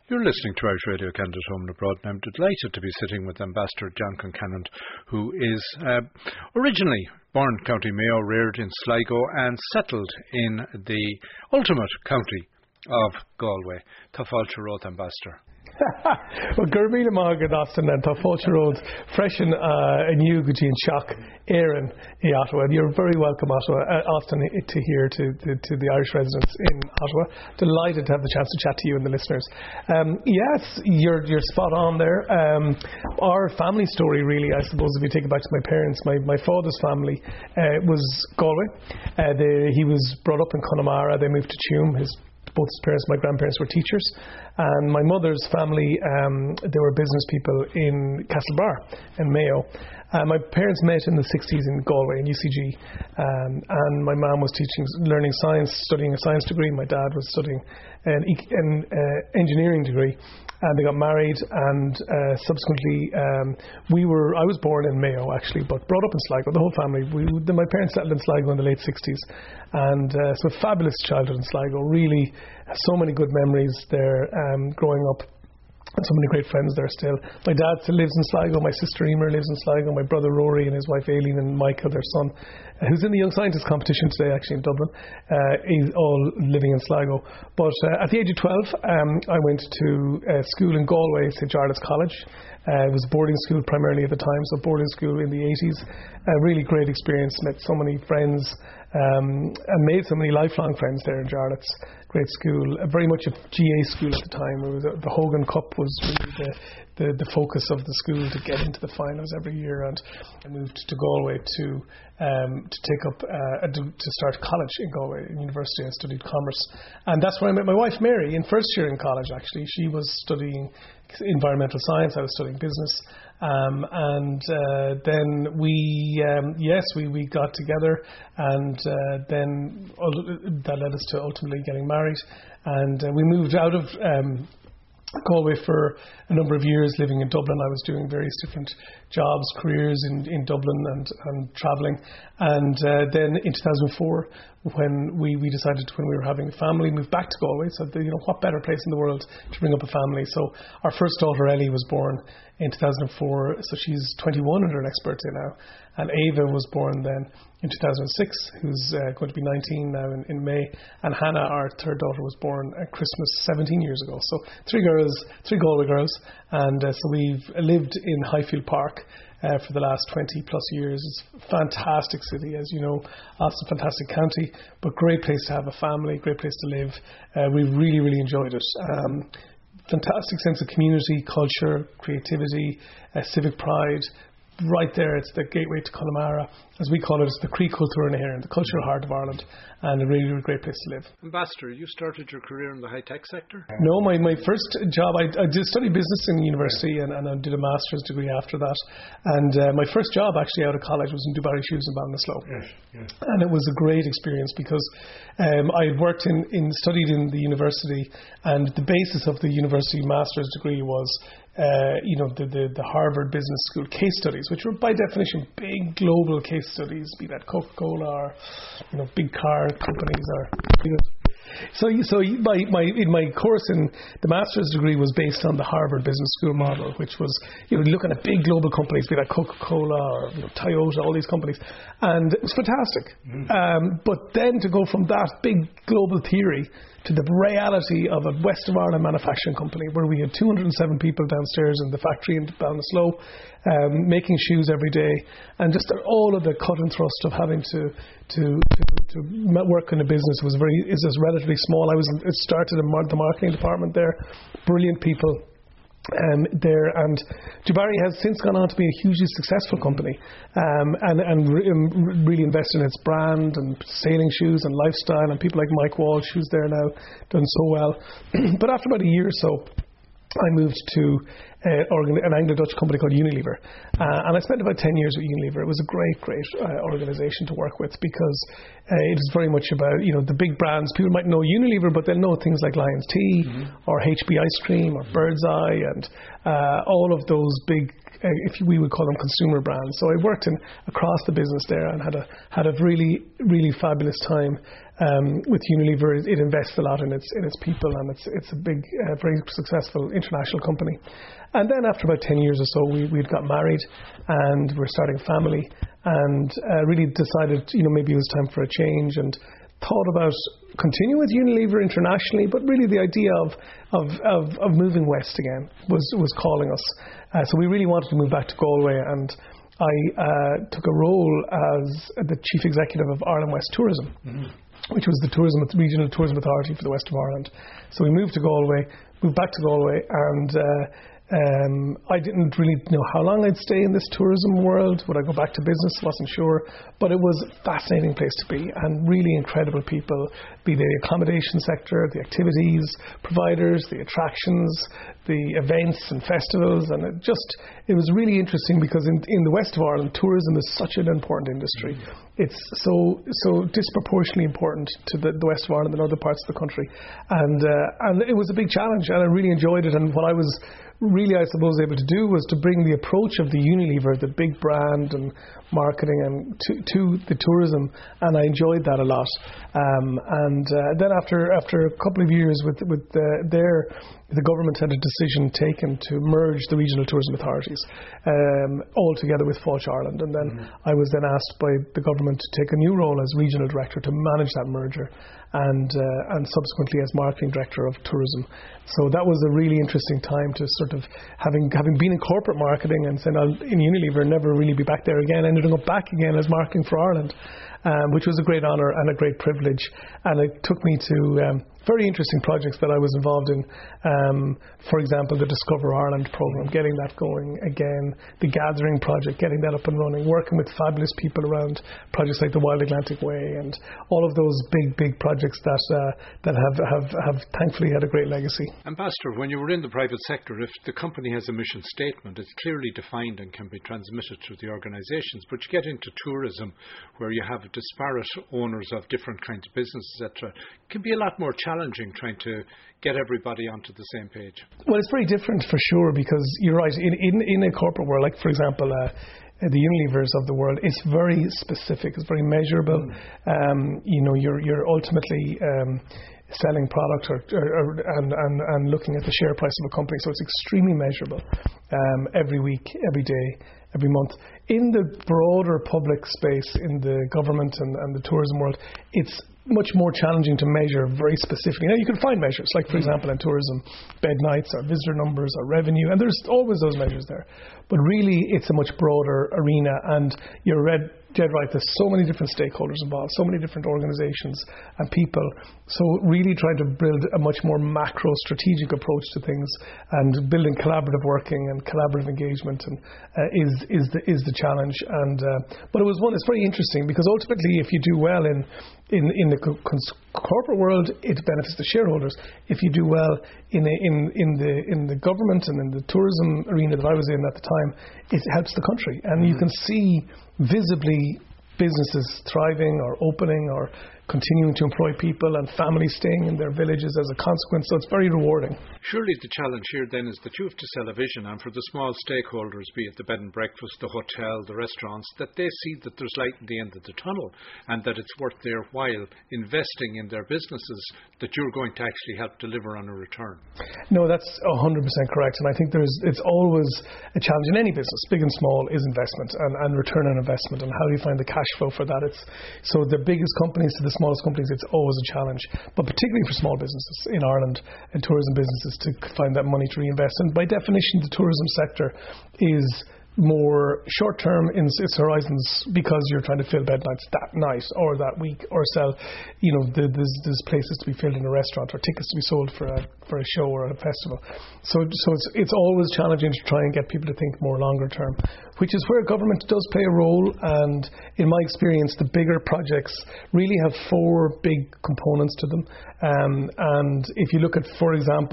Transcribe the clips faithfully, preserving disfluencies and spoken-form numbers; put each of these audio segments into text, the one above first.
You're listening to Irish Radio Canada Home and Abroad, and I'm delighted to be sitting with Ambassador John Concannon, who is uh, originally born County Mayo, reared in Sligo and settled in the ultimate county of Galway. Tá fáilte Road, Ambassador. Well, Gurmina Margaret Austin and Tafulcha Road, fresh and new Gujin Shock, Aaron, Ottawa. You're very welcome, Ottawa, uh, Austin, to here to, to, to the Irish residents in Ottawa. Delighted to have the chance to chat to you and the listeners. Um, yes, you're you're spot on there. Um, our family story, really, I suppose, if you take it back to my parents, my, my father's family uh, was Galway. Uh, they, he was brought up in Connemara. They moved to Tuam. His Both his parents, my grandparents, were teachers, and my mother's family, um, they were business people in Castlebar in Mayo. Uh, my parents met in the sixties in Galway in U C G, um, and my mum was teaching, learning science, studying a science degree. My dad was studying an, an uh, engineering degree, and they got married. And uh, subsequently, um, we were. I was born in Mayo actually, but brought up in Sligo. The whole family. We, my parents settled in Sligo in the late sixties, and uh, so a fabulous childhood in Sligo. Really, so many good memories there um, growing up. And so many great friends there still. My dad still lives in Sligo. My sister Emer lives in Sligo. My brother Rory and his wife Aileen and Michael, their son, uh, who's in the Young Scientist competition today, actually in Dublin, uh, is all living in Sligo. But uh, at the age of twelve, um, I went to uh, school in Galway, Saint Jarlath's College. Uh, it was boarding school primarily at the time, so boarding school in the eighties. A really great experience. Met so many friends um, and made so many lifelong friends there in Jarlath's. Great school, uh, very much a G A school at the time. It was, uh, the Hogan Cup was really the, the, the focus of the school to get into the finals every year, and I moved to Galway to um, to take up uh, to, to start college in Galway in university. I studied commerce, and that's where I met my wife Mary in first year in college. Actually, she was studying environmental science. I was studying business. Um, and uh, then we, um, yes, we, we got together, and uh, then that led us to ultimately getting married. And uh, we moved out of um, Galway for a number of years, living in Dublin. I was doing various different jobs, careers in, in Dublin and, and travelling. And uh, then in two thousand four, when we, we decided when we were having a family, moved back to Galway. So, you know, what better place in the world to bring up a family? So our first daughter, Ellie, was born in two thousand four. So she's twenty-one under an expert now. And Ava was born then in two thousand six, who's uh, going to be nineteen now in, in May. And Hannah, our third daughter, was born at Christmas seventeen years ago. So three girls, three Galway girls. And uh, so we've lived in Highfield Park Uh, for the last twenty plus years. It's a fantastic city, as you know. Austin, fantastic county, but great place to have a family, great place to live. Uh, we really, really enjoyed it. Um, fantastic sense of community, culture, creativity, uh, civic pride. Right there, it's the gateway to Connemara. As we call it, it's the Cree Culture in here, the cultural heart of Ireland, and a really, really great place to live. Ambassador, you started your career in the high-tech sector? No, my, my first job, I, I did study business in university, and, and I did a master's degree after that. And uh, my first job actually out of college was in Dubarry Shoes in Ballinasloe. Yes, yes. And it was a great experience because um, I had worked in, in, studied in the university, and the basis of the university master's degree was Uh, you know, the, the, the Harvard Business School case studies, which were by definition big global case studies, be that Coca-Cola or, you know, big car companies or, you know. So, so my, my, in my course in the master's degree was based on the Harvard Business School model, which was, you know, looking at big global companies, be that Coca-Cola or, you know, Toyota, all these companies. And it was fantastic. Mm. Um, but then to go from that big global theory to the reality of a West of Ireland manufacturing company where we had two hundred seven people downstairs in the factory in Ballinasloe um, making shoes every day, and just all of the cut and thrust of having to to, to, to work in a business was very is just relatively small. I was it started in the marketing department there, brilliant people Um, there, and Dubarry has since gone on to be a hugely successful company, um, and, and re- really invested in its brand and sailing shoes and lifestyle, and people like Mike Walsh, who's there now, done so well. But after about a year or so, I moved to uh, organ- an Anglo-Dutch company called Unilever, uh, and I spent about ten years with Unilever. It was a great, great uh, organisation to work with because uh, it is very much about, you know, the big brands. People might know Unilever, but they'll know things like Lion's Tea, mm-hmm. or H B Ice Cream or Bird's Eye, and uh, all of those big uh, if we would call them consumer brands. So I worked in across the business there and had a had a really really fabulous time um, with Unilever. It, it invests a lot in its in its people, and it's it's a big, uh, very successful international company. And then after about ten years or so, we we'd got married, and we're starting a family, and uh, really decided, you know, maybe it was time for a change, and thought about continuing with Unilever internationally, but really the idea of of, of, of moving west again was was calling us. Uh, so we really wanted to move back to Galway, and I uh, took a role as the Chief Executive of Ireland West Tourism, mm-hmm. which was the tourism regional tourism authority for the west of Ireland. So we moved to Galway, moved back to Galway, and uh, Um, I didn't really know how long I'd stay in this tourism world. Would I go back to business? Wasn't sure. But it was a fascinating place to be, and really incredible people, be they the accommodation sector, the activities providers, the attractions, the events and festivals. And it just, it was really interesting because in, in the west of Ireland, tourism is such an important industry. It's so so disproportionately important to the, the west of Ireland than other parts of the country. And, uh, and it was a big challenge, and I really enjoyed it. And what I was really, I suppose, able to do was to bring the approach of the Unilever, the big brand and marketing, and to, to the tourism, and I enjoyed that a lot. Um, and uh, then after after a couple of years with with the, their the government had a decision taken to merge the regional tourism authorities um, all together with Fáilte Ireland, and then mm-hmm. I was then asked by the government to take a new role as regional director to manage that merger, and uh, and subsequently as marketing director of tourism. So that was a really interesting time to sort of having having been in corporate marketing and saying I'll in Unilever and never really be back there again. I ended up back again as marketing for Ireland, um, which was a great honour and a great privilege, and it took me to um, very interesting projects that I was involved in. Um, for example, the Discover Ireland programme, getting that going again, the Gathering project, getting that up and running, working with fabulous people around projects like the Wild Atlantic Way, and all of those big, big projects that uh, that have, have, have thankfully had a great legacy. Ambassador, when you were in the private sector, if the company has a mission statement, it's clearly defined and can be transmitted through the organisations. But you get into tourism, where you have disparate owners of different kinds of businesses, et cetera, it can be a lot more challenging trying to get everybody onto the same page. Well, it's very different for sure, because you're right. In in, in a corporate world, like for example, uh, the Unilevers of the world, it's very specific. It's very measurable. Mm. Um, you know, you're you're ultimately um, selling product or, or, or and, and and looking at the share price of a company. So it's extremely measurable um, every week, every day, every month. In the broader public space, in the government and, and the tourism world, it's much more challenging to measure very specifically. Now, you can find measures, like for example in tourism, bed nights or visitor numbers or revenue, and there's always those measures there. But really, it's a much broader arena, and you're read, dead right, there's so many different stakeholders involved, so many different organisations and people. So really trying to build a much more macro strategic approach to things, and building collaborative working and collaborative engagement and uh, is is the is the challenge. And uh, but it was one. It's very interesting, because ultimately, if you do well in in in the co- corporate world, it benefits the shareholders. If you do well in a, in in the in the government and in the tourism arena that I was in at the time, it helps the country, and mm-hmm. you can see visibly businesses thriving or opening or continuing to employ people, and families staying in their villages as a consequence. So it's very rewarding. Surely the challenge here then is that you have to sell a vision, and for the small stakeholders, be it the bed and breakfast, the hotel, the restaurants, that they see that there's light at the end of the tunnel, and that it's worth their while investing in their businesses, that you're going to actually help deliver on a return. No, that's one hundred percent correct. And I think there's it's always a challenge in any business, big and small, is investment and, and return on investment, and how do you find the cash flow for that. It's so the biggest companies to the smallest companies, it's always a challenge, but particularly for small businesses in Ireland and tourism businesses to find that money to reinvest. And by definition, the tourism sector is more short-term in its horizons, because you're trying to fill bed nights that night or that week, or sell, you know, the, there's, there's places to be filled in a restaurant, or tickets to be sold for a for a show or a festival. So so it's it's always challenging to try and get people to think more longer term, which is where government does play a role. And in my experience, the bigger projects really have four big components to them. Um, and if you look at, for example,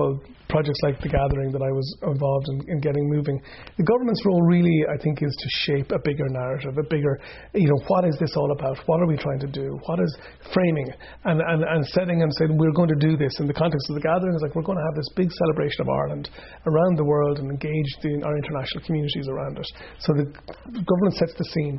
projects like The Gathering that I was involved in, in getting moving. The government's role really, I think, is to shape a bigger narrative, a bigger, you know, what is this all about? What are we trying to do? What is framing and, and, and setting and saying we're going to do this in the context of The Gathering? It's like we're going to have this big celebration of Ireland around the world and engage the, our international communities around it. So the government sets the scene.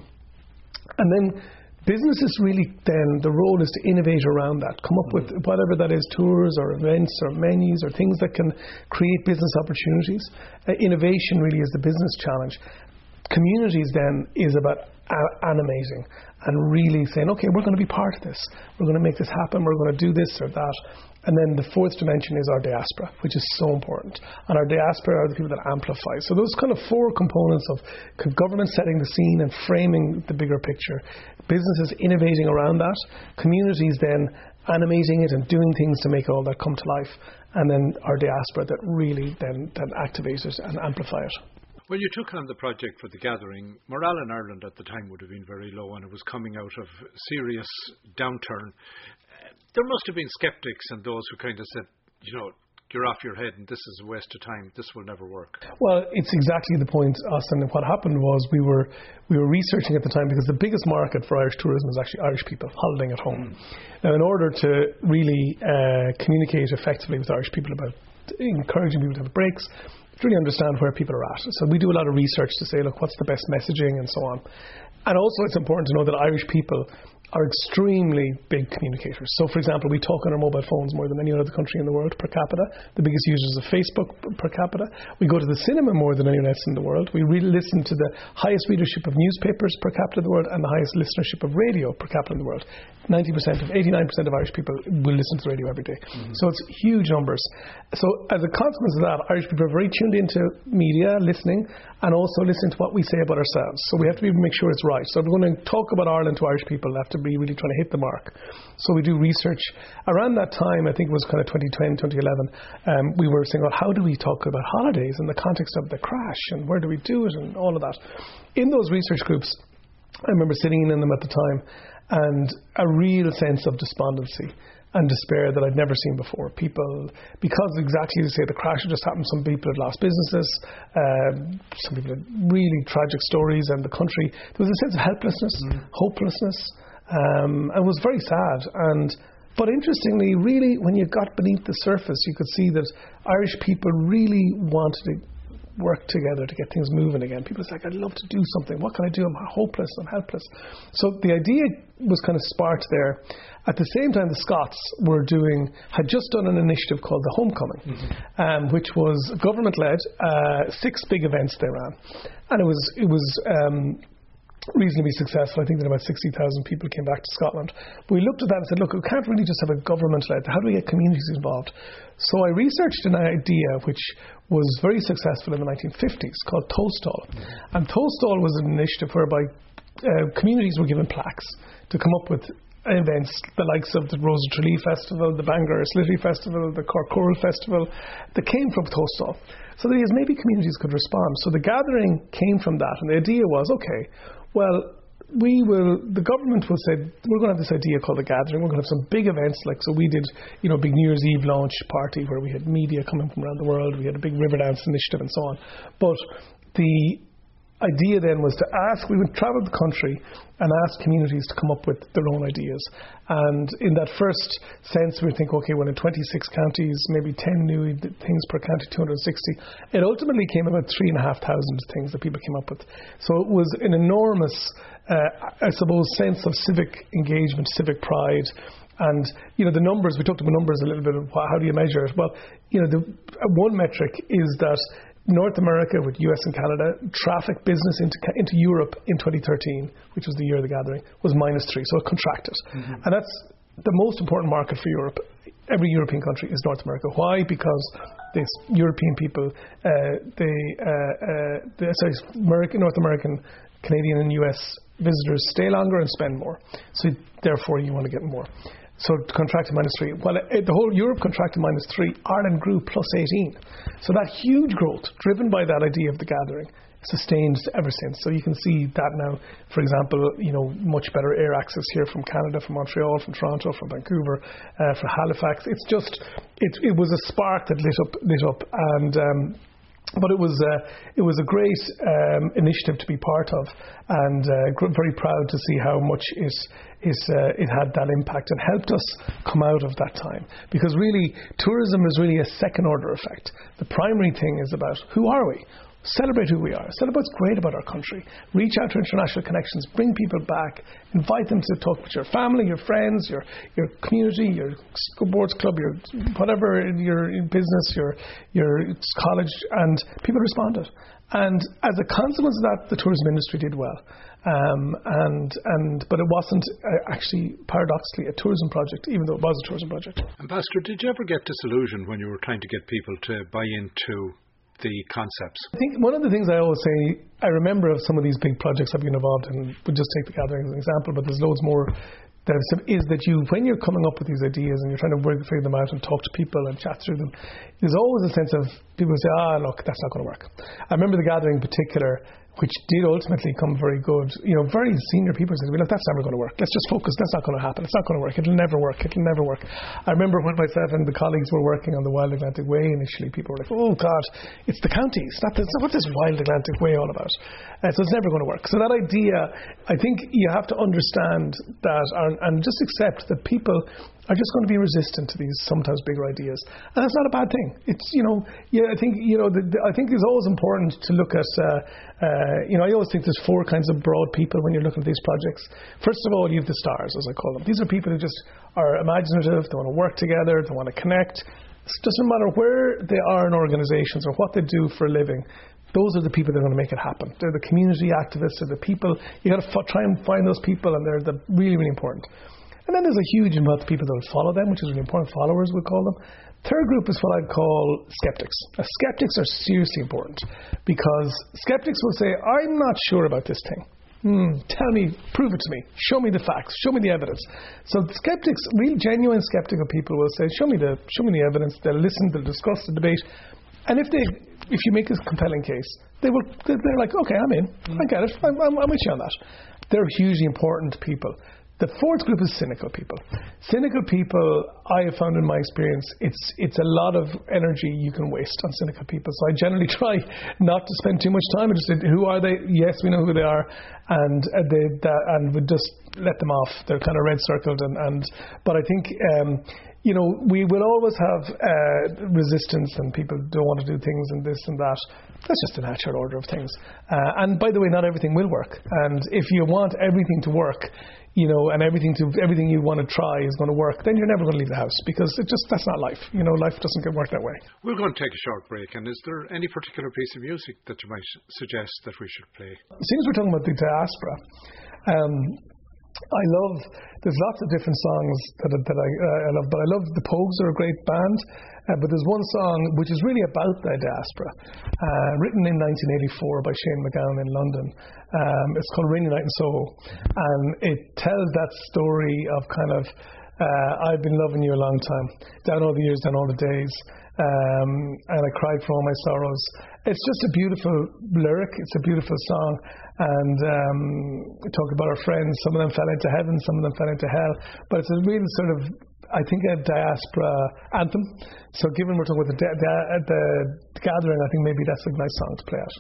And then businesses really then, the role is to innovate around that, come up with whatever that is, tours or events or menus or things that can create business opportunities. Uh, innovation really is the business challenge. Communities then is about a- animating and really saying, okay, we're going to be part of this. We're going to make this happen. We're going to do this or that. And then the fourth dimension is our diaspora, which is so important. And our diaspora are the people that amplify. So those kind of four components of government setting the scene and framing the bigger picture, businesses innovating around that, communities then animating it and doing things to make all that come to life, and then our diaspora that really then, then activate it and amplify it. When you took on the project for The Gathering, morale in Ireland at the time would have been very low, and it was coming out of serious downturn. There must have been skeptics and those who kind of said, you know, you're off your head and this is a waste of time, this will never work. Well, it's exactly the point, Austin. What happened was we were we were researching at the time, because the biggest market for Irish tourism is actually Irish people holidaying at home. Mm. Now, in order to really uh, communicate effectively with Irish people about encouraging people to have breaks, to really understand where people are at. So we do a lot of research to say, look, what's the best messaging and so on. And also it's important to know that Irish people are extremely big communicators. So, for example, we talk on our mobile phones more than any other country in the world per capita. The biggest users of Facebook per capita. We go to the cinema more than anyone else in the world. We really listen to the highest readership of newspapers per capita in the world and the highest listenership of radio per capita in the world. ninety percent of, eighty-nine percent of Irish people will listen to the radio every day. Mm-hmm. So it's huge numbers. So as a consequence of that, Irish people are very tuned into media, listening, and also listening to what we say about ourselves. So we have to make sure it's right. So if we're going to talk about Ireland to Irish people, we have to be really trying to hit the mark. So we do research. Around that time, I think it was kind of twenty ten, twenty eleven, um, we were saying, well, how do we talk about holidays in the context of the crash, and where do we do it, and all of that. In those research groups, I remember sitting in them at the time, and a real sense of despondency and despair that I'd never seen before. People, because exactly as you say, the crash had just happened, some people had lost businesses, um, some people had really tragic stories, and the country, there was a sense of helplessness, mm. hopelessness, um, and it was very sad. And but interestingly, really, when you got beneath the surface, you could see that Irish people really wanted to work together to get things moving again. People say, like, I'd love to do something. What can I do? I'm hopeless. I'm helpless. So the idea was kind of sparked there. At the same time, the Scots were doing, had just done an initiative called the Homecoming, mm-hmm. um, which was government-led, uh, six big events they ran. And it was, it was, um, reasonably successful. I think that about sixty thousand people came back to Scotland. But we looked at that and said, look, we can't really just have a government-led. How do we get communities involved? So I researched an idea which was very successful in the nineteen fifties called Toastall. Mm-hmm. And Toastall was an initiative whereby uh, communities were given plaques to come up with events, the likes of the Rose of Tralee Festival, the Bangor Slitty Festival, the Cork Choral Festival, that came from Toastall. So the idea is maybe communities could respond. So the gathering came from that, and the idea was, okay, well, we will, the government will say, we're going to have this idea called the Gathering. We're going to have some big events, like, so we did, you know, big New Year's Eve launch party where we had media coming from around the world. We had a big Riverdance initiative and so on. But the idea then was to ask, we would travel the country and ask communities to come up with their own ideas. And in that first sense, we think, okay, well, in twenty-six counties, maybe ten new things per county, two hundred sixty. It ultimately came about three and a half thousand things that people came up with. So it was an enormous, uh, I suppose, sense of civic engagement, civic pride. And, you know, the numbers, we talked about numbers a little bit, of how do you measure it? Well, you know, the one metric is that North America, with U S and Canada, traffic business into into Europe in twenty thirteen, which was the year of the Gathering, was minus three, so it contracted. Mm-hmm. And that's the most important market for Europe. Every European country is North America. Why? Because these European people, uh, they, uh, uh, the, sorry, American, North American, Canadian and U S visitors stay longer and spend more. So therefore you want to get more. So contracted minus three. Well, it, the whole Europe contracted minus three. Ireland grew plus eighteen. So that huge growth, driven by that idea of the gathering, sustained ever since. So you can see that now. For example, you know, much better air access here from Canada, from Montreal, from Toronto, from Vancouver, uh, from Halifax. It's just, it, it was a spark that lit up, lit up, and. Um, But it was uh, it was a great um, initiative to be part of, and uh, very proud to see how much is is uh, it had that impact and helped us come out of that time. Because really, tourism is really a second order effect. The primary thing is about who are we. Celebrate who we are. Celebrate what's great about our country. Reach out to international connections. Bring people back. Invite them to talk with your family, your friends, your your community, your sports club, your whatever, your business, your your college, and people responded. And as a consequence of that, the tourism industry did well. Um, and and but it wasn't uh, actually, paradoxically, a tourism project, even though it was a tourism project. Ambassador, did you ever get disillusioned when you were trying to get people to buy into the concepts? I think one of the things I always say, I remember of some of these big projects I've been involved in, we'll just take the gathering as an example, but there's loads more, that is that you, when you're coming up with these ideas and you're trying to work, figure them out and talk to people and chat through them, there's always a sense of people say, ah, look, that's not going to work. I remember the gathering in particular, which did ultimately come very good. You know, very senior people said, look, that's never going to work. Let's just focus. That's not going to happen. It's not going to work. It'll never work. It'll never work. I remember when myself and the colleagues were working on the Wild Atlantic Way initially, people were like, oh, God, it's the county. It's not, it's not what this Wild Atlantic Way all about. Uh, so it's never going to work. So that idea, I think you have to understand that and, and just accept that people are just going to be resistant to these sometimes bigger ideas, and that's not a bad thing. It's, you know, yeah, I think, you know, the, the, I think it's always important to look at, uh, uh, you know, I always think there's four kinds of broad people when you're looking at these projects. First of all, you have the stars, as I call them. These are people who just are imaginative. They want to work together. They want to connect. It doesn't matter where they are in organisations or what they do for a living. Those are the people that are going to make it happen. They're the community activists. They're the people. You got to f- try and find those people, and they're the really, really important. And then there's a huge amount of people that will follow them, which is really important. Followers, we call them. Third group is what I'd call skeptics. Now, skeptics are seriously important because skeptics will say, I'm not sure about this thing. Hmm, tell me, prove it to me. Show me the facts. Show me the evidence. So skeptics, real genuine skeptical people will say, show me the show me the evidence. They'll listen, they'll discuss the debate. And if they, if you make a compelling case, they will. They're like, okay, I'm in. I get it. I'm, I'm, I'm with you on that. They're hugely important people. The fourth group is cynical people. Cynical people, I have found in my experience, it's it's a lot of energy you can waste on cynical people. So I generally try not to spend too much time. I just say, who are they? Yes, we know who they are, and uh, they that, and we just let them off. They're kind of red circled, and, and but I think. Um, You know, we will always have uh, resistance and people don't want to do things and this and that. That's just the natural order of things. Uh, and by the way, not everything will work. And if you want everything to work, you know, and everything to everything you want to try is going to work, then you're never going to leave the house because it just that's not life. You know, life doesn't get work that way. We're going to take a short break. And is there any particular piece of music that you might suggest that we should play? Seeing as we're talking about the diaspora, um, I love, there's lots of different songs that, that I, uh, I love, but I love the Pogues are a great band, uh, but there's one song which is really about the diaspora, uh, written in nineteen eighty-four by Shane MacGowan in London. Um, it's called Rainy Night in Soho, and it tells that story of kind of, uh, I've been loving you a long time, down all the years, down all the days, um, and I cried for all my sorrows. It's just a beautiful lyric, it's a beautiful song, and um, we talk about our friends, some of them fell into heaven, some of them fell into hell, but it's a real sort of, I think, a diaspora anthem. So given we're talking about the, the, the, the gathering, I think maybe that's a nice song to play out.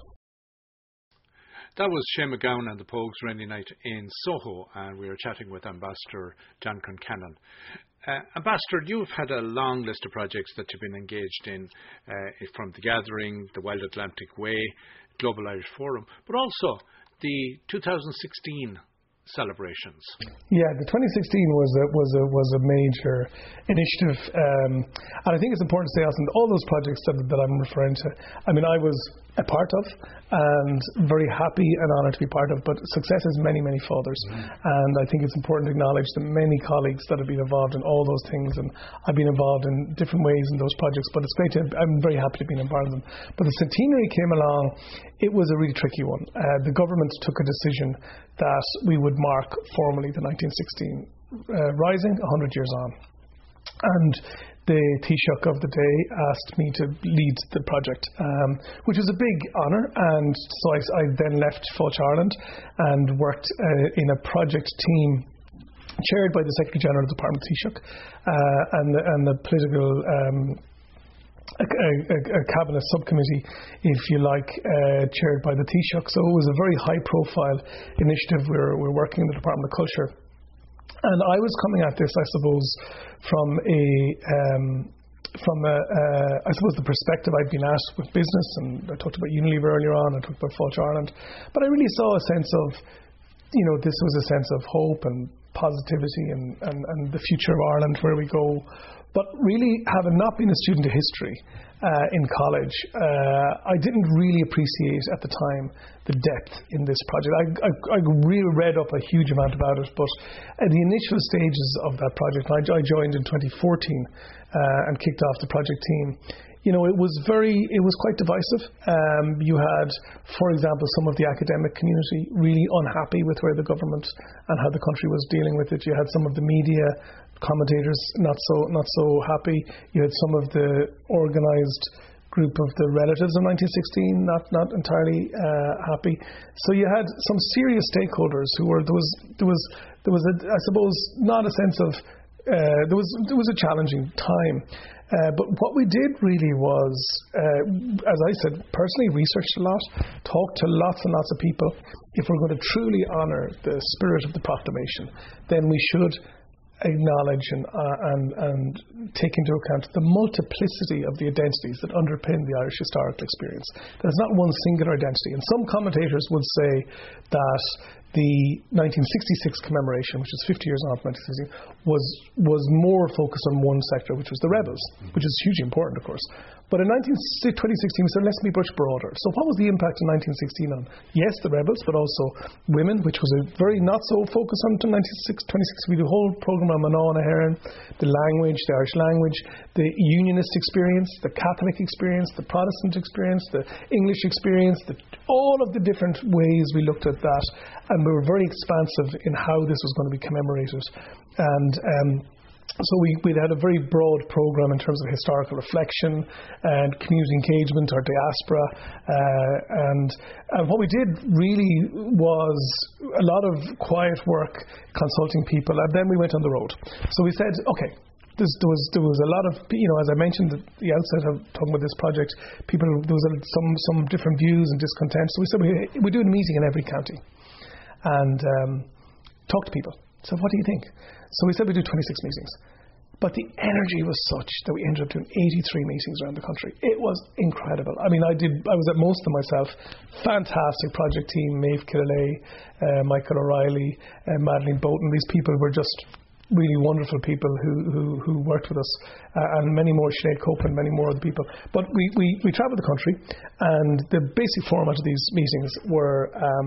That was Shane MacGowan and the Pogues, Rainy Night in Soho, and we were chatting with Ambassador John Concannon. Uh, Ambassador, you've had a long list of projects that you've been engaged in, uh, from the Gathering, the Wild Atlantic Way, Global Irish Forum, but also the two thousand sixteen celebrations. Yeah, the twenty sixteen was a was a was a major initiative, um, and I think it's important to say, Alison, all those projects that, that I'm referring to, I mean, I was a part of and very happy and honoured to be part of, but success has many, many fathers, mm. and I think it's important to acknowledge the many colleagues that have been involved in all those things, and I've been involved in different ways in those projects, but it's great to, I'm very happy to be a part of them. But the centenary came along, it was a really tricky one. Uh, the government took a decision that we would mark formally the nineteen sixteen uh, rising, one hundred years on. And the Taoiseach of the day asked me to lead the project, um, which was a big honour. And so I, I then left Fáilte Ireland and worked uh, in a project team chaired by the Secretary General of the Department of Taoiseach uh, and, the, and the political um, a, a, a cabinet subcommittee, if you like, uh, chaired by the Taoiseach. So it was a very high-profile initiative. We were, we were working in the Department of Culture. And I was coming at this, I suppose, from a, um, from a, uh, I suppose, the perspective I'd been at with business, and I talked about Unilever earlier on, I talked about Fáilte Ireland, but I really saw a sense of, you know, this was a sense of hope and positivity and, and, and the future of Ireland, where we go. But really, having not been a student of history uh, in college, uh, I didn't really appreciate at the time the depth in this project. I, I, I really read up a huge amount about it, but at the initial stages of that project, I, I joined in twenty fourteen uh, and kicked off the project team. You know, it was very, it was quite divisive. Um, you had, for example, some of the academic community really unhappy with where the government and how the country was dealing with it. You had some of the media commentators not so not so happy. You had some of the organised group of the relatives of nineteen sixteen not not entirely uh, happy. So you had some serious stakeholders who were there was there was there was a, I suppose not a sense of uh, there was there was a challenging time. Uh, but what we did really was, uh, as I said, personally researched a lot, talked to lots and lots of people. If we're going to truly honour the spirit of the proclamation, then we should acknowledge and, uh, and, and take into account the multiplicity of the identities that underpin the Irish historical experience. There's not one singular identity. And some commentators would say that the nineteen sixty-six commemoration, which is fifty years on from nineteen sixty, was was more focused on one sector, which was the rebels, which is hugely important, of course. But in twenty sixteen, we said, let's be much broader. So what was the impact in nineteen sixteen on, yes, the rebels, but also women, which was a very not so focused on nineteen twenty-six. We did a whole programme on Maná na hÉireann, the language, the Irish language, the unionist experience, the Catholic experience, the Protestant experience, the English experience, the, all of the different ways we looked at that. And we were very expansive in how this was going to be commemorated. And um, so we, we had a very broad programme in terms of historical reflection and community engagement, our diaspora. Uh, and, and what we did really was a lot of quiet work, consulting people, and then we went on the road. So we said, okay, This, there was there was a lot of, you know, as I mentioned at the outset of talking about this project, people, there was a, some some different views and discontent. So we said we we do a meeting in every county and um, talk to people. So what do you think? So we said we do twenty-six meetings. But the energy was such that we ended up doing eighty-three meetings around the country. It was incredible. I mean, I did. I was at most of them myself. Fantastic project team, Maeve Killelea, uh, Michael O'Reilly, uh, Madeleine Boughton. These people were just really wonderful people who, who, who worked with us, uh, and many more, Sinead Copeland, many more other people. But we, we, we travelled the country, and the basic format of these meetings were, um,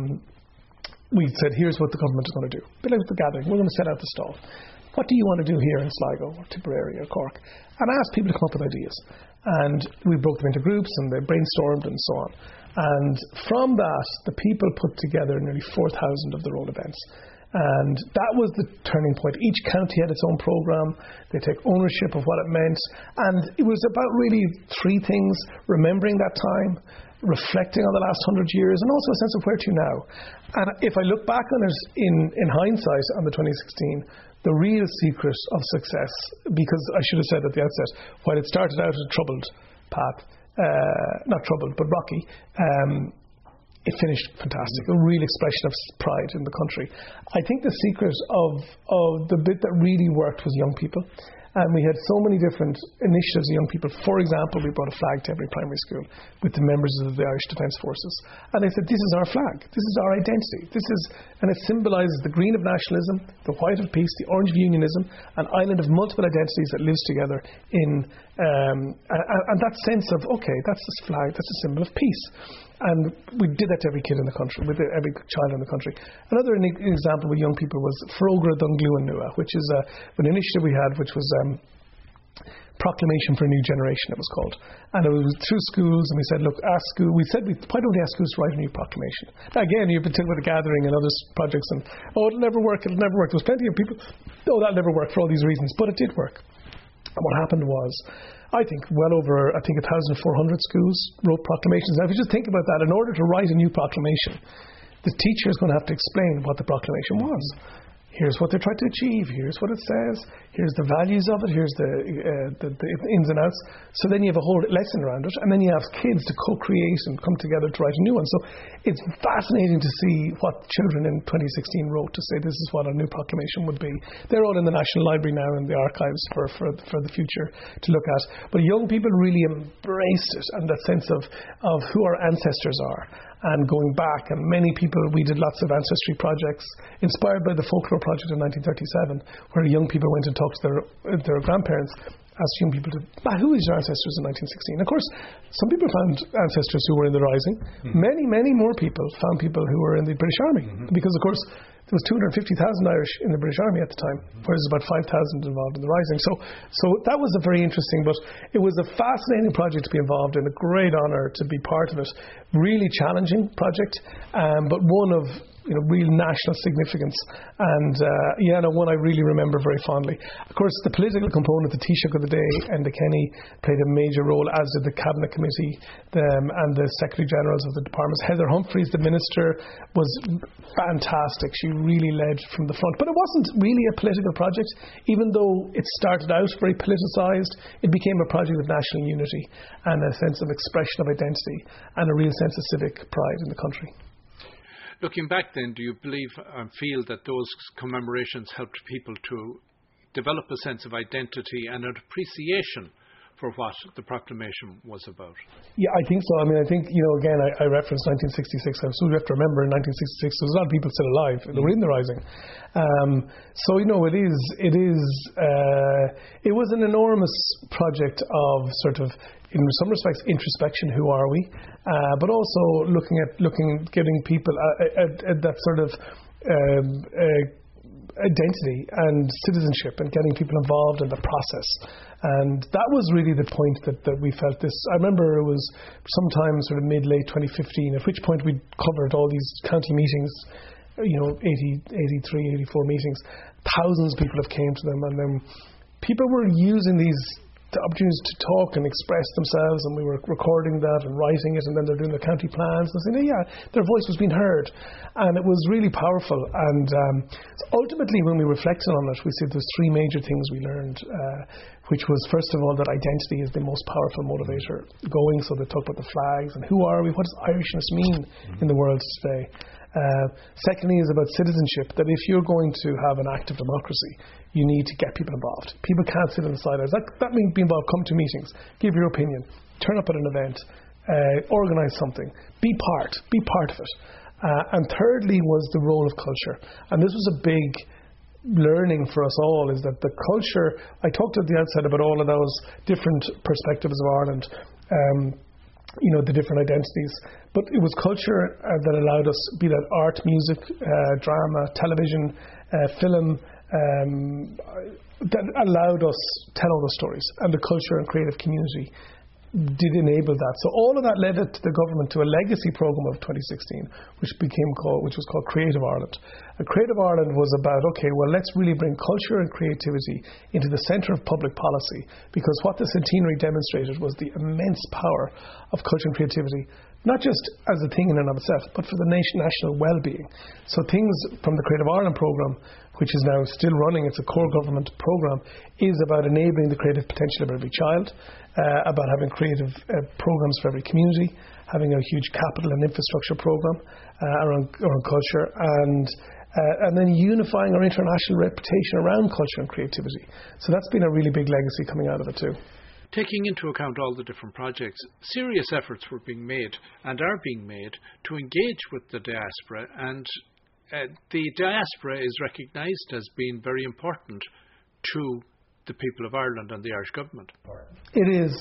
we said, here's what the government is going to do. A bit like the gathering, we're going to set out the stall. What do you want to do here in Sligo, or Tipperary, or Cork? And I asked people to come up with ideas. And we broke them into groups, and they brainstormed, and so on. And from that, the people put together nearly four thousand of their own events. And that was the turning point. Each county had its own programme. They take ownership of what it meant. And it was about really three things: remembering that time, reflecting on the last hundred years, and also a sense of where to now. And if I look back on it in, in hindsight on the twenty sixteen, the real secret of success, because I should have said at the outset, while it started out as a troubled path, uh, not troubled, but rocky, um, it finished fantastic, a real expression of pride in the country. I think the secret of, of the bit that really worked was young people. And we had so many different initiatives of young people. For example, we brought a flag to every primary school with the members of the Irish Defence Forces. And they said, this is our flag. This is our identity. This is, and it symbolises the green of nationalism, the white of peace, the orange of unionism, an island of multiple identities that lives together in, um, and, and that sense of, okay, that's this flag, that's a symbol of peace. And we did that to every kid in the country, with every child in the country. Another example with young people was Frógra Dungluan Nua, which is a, an initiative we had, which was um, Proclamation for a New Generation, it was called. And it was through schools, and we said, look, ask school, we said, we, why don't we ask schools to write a new proclamation? Now, again, you've been talking about the gathering and other projects, and, oh, it'll never work, it'll never work. There was plenty of people, oh, that'll never work for all these reasons, but it did work. And what happened was, I think well over, I think one thousand four hundred schools wrote proclamations. Now, if you just think about that, in order to write a new proclamation, the teacher is going to have to explain what the proclamation was. Here's what they're trying to achieve. Here's what it says. Here's the values of it. Here's the, uh, the, the ins and outs. So then you have a whole lesson around it. And then you have kids to co-create and come together to write a new one. So it's fascinating to see what children in twenty sixteen wrote to say this is what a new proclamation would be. They're all in the National Library now in the archives for, for, for the future to look at. But young people really embraced it and that sense of, of who our ancestors are. And going back, and many people, we did lots of ancestry projects inspired by the Folklore Project in nineteen thirty-seven, where young people went and talked to their, their grandparents, asked young people to, ah, who is your ancestors in nineteen sixteen? Of course, some people found ancestors who were in the Rising. Mm-hmm. Many, many more people found people who were in the British Army, mm-hmm. because, of course, there was two hundred fifty thousand Irish in the British Army at the time, mm-hmm. whereas about five thousand involved in the Rising. So so that was a very interesting, but it was a fascinating project to be involved in, a great honour to be part of it. Really challenging project, um, but one of you know, real national significance. And uh, yeah, no, one I really remember very fondly. Of course, the political component, the Taoiseach of the day, Enda Kenny, played a major role, as did the Cabinet Committee um, and the Secretary Generals of the departments. Heather Humphreys, the Minister, was fantastic. She really led from the front. But it wasn't really a political project. Even though it started out very politicised, it became a project of national unity and a sense of expression of identity and a real sense of civic pride in the country. Looking back then, do you believe and feel that those commemorations helped people to develop a sense of identity and an appreciation for what the proclamation was about? Yeah, I think so. I mean, I think, you know, again, I, I referenced nineteen sixty-six. So we have to remember in nineteen sixty-six, there was a lot of people still alive. They were in the Rising. Um, so, you know, it is, it is, uh, it was an enormous project of sort of, in some respects, introspection. Who are we? Uh, but also looking at, looking, giving people uh, at, at that sort of um, uh, identity and citizenship and getting people involved in the process. And that was really the point that, that we felt this. I remember it was sometime sort of mid-late twenty fifteen, at which point we covered all these county meetings, you know, eighty, eighty-three, eighty-four meetings. Thousands of people have came to them, and then people were using these the opportunities to talk and express themselves, and we were recording that and writing it, and then they're doing the county plans and saying, yeah, their voice was being heard, and it was really powerful. And um, so ultimately, when we reflected on it, we said there's three major things we learned, uh, which was, first of all, that identity is the most powerful motivator going. So they talked about the flags and who are we, what does Irishness mean in the world today. Uh, secondly is about citizenship, that if you're going to have an active democracy, you need to get people involved. People can't sit on the sidelines. That, that means be involved, come to meetings, give your opinion, turn up at an event, uh, organise something, be part, be part of it. Uh, and thirdly was the role of culture. And this was a big learning for us all, is that the culture, I talked at the outset about all of those different perspectives of Ireland, um, you know, the different identities, but it was culture uh, that allowed us, be that art, music, uh, drama, television, uh, film, um, that allowed us tell all the stories, and the culture and creative community did enable that. So all of that led it to the government to a legacy programme of twenty sixteen, which became called, which was called Creative Ireland. And Creative Ireland was about, okay, well, let's really bring culture and creativity into the centre of public policy, because what the centenary demonstrated was the immense power of culture and creativity, not just as a thing in and of itself, but for the nation, national well-being. So things from the Creative Ireland programme, which is now still running, it's a core government programme, is about enabling the creative potential of every child, uh, about having creative uh, programmes for every community, having a huge capital and infrastructure programme uh, around, around culture, and uh, and then unifying our international reputation around culture and creativity. So that's been a really big legacy coming out of it too. Taking into account all the different projects, serious efforts were being made and are being made to engage with the diaspora, and uh, the diaspora is recognised as being very important to the people of Ireland and the Irish government. It is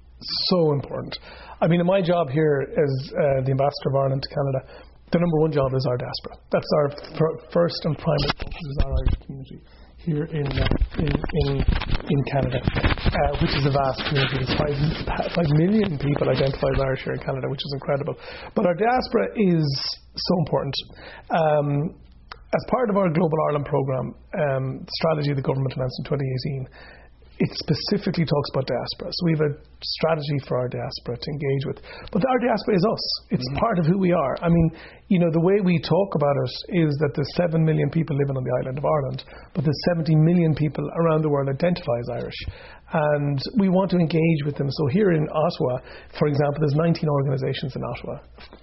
so important. I mean, in my job here as uh, the Ambassador of Ireland to Canada, the number one job is our diaspora. That's our f- first and primary focus, is our Irish community here in uh, in, in in Canada, uh, which is a vast community. There's five, five million people identify as Irish here in Canada, which is incredible. But our diaspora is so important. Um, as part of our Global Ireland programme, um, strategy the government announced in twenty eighteen, it specifically talks about diaspora. So we have a strategy for our diaspora to engage with. But our diaspora is us. It's mm-hmm. part of who we are. I mean, you know, the way we talk about it is that there's seven million people living on the island of Ireland, but there's seventy million people around the world identify as Irish. And we want to engage with them. So here in Ottawa, for example, there's nineteen organisations in Ottawa